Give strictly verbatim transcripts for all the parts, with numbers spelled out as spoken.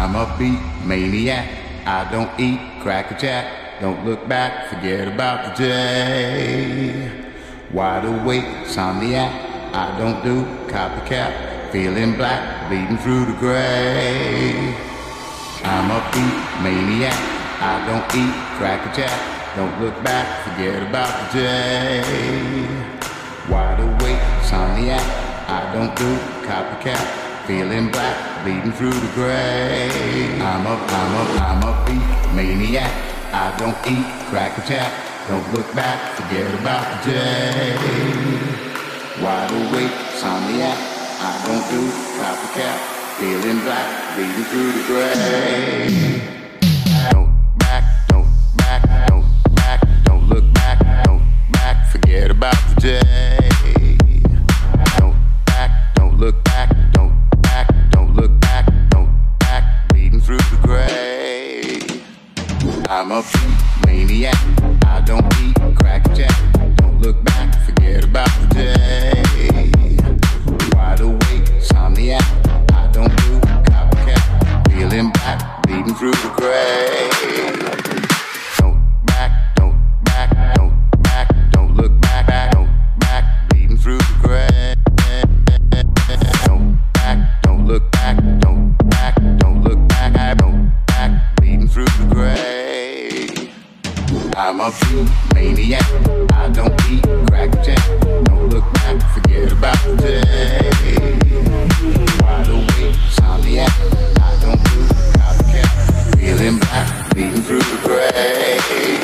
I'm a beat maniac. I don't eat cracker jack. Don't look back, forget about the day. Wide awake, insomniac. I don't do copycat. Feeling black, bleeding through the gray. I'm a beat maniac. I don't eat cracker jack. Don't look back, forget about the day. Wide awake, insomniac. I don't do copycat. Feeling black, bleeding through the gray. I'm a, I'm a, I'm a beat maniac. I don't eat cracker jack. Don't look back, forget about the day. Wide awake, insomniac. I don't do copycat. Feeling black, bleeding through the gray. Don't back, don't back, don't back, don't look back, don't back, forget about the day. Don't back, don't look back, don't back, don't look back, don't back, bleeding through the gray. I'm a beat maniac. I don't eat cracker jack. Don't look back, forget about the day. Wide awake, insomniac. I don't do copycat. Feeling black, bleeding through the gray. Don't back, don't back, don't back, don't look back, back, don't back, bleeding through the gray. Don't back, don't look back, don't back, don't look back, I don't back, bleeding through the gray. I'm a beat maniac. I don't eat cracker jack. Don't look back, forget about the day. Wide awake, insomniac. I don't do copycat. Feeling black, bleeding through the gray.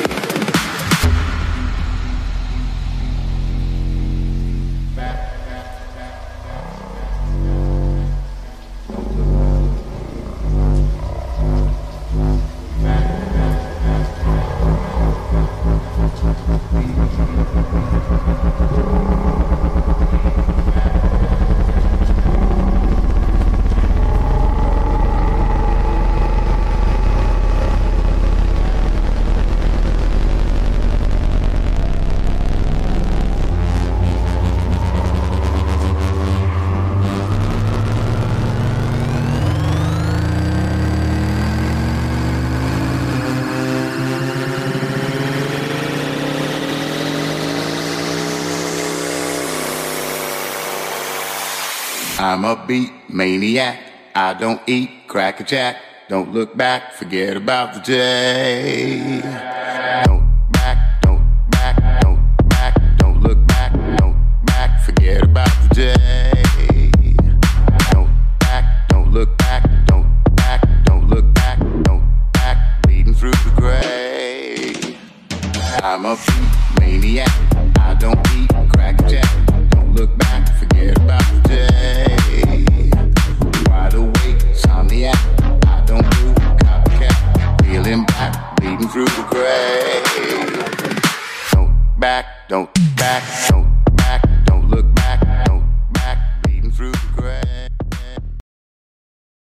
I'm a beat maniac. I don't eat cracker jack. Don't look back, forget about the day. Don't back, don't back, don't back, don't look back, don't back, forget about the day. Don't back, don't look back, don't back, don't look back, don't back, bleeding through the gray. I'm a beat maniac. I don't eat cracker jack. Don't look back, forget about the day. Wide awake, insomniac. I don't do copycat. Feeling black, bleeding through the gray. Don't back, don't back, don't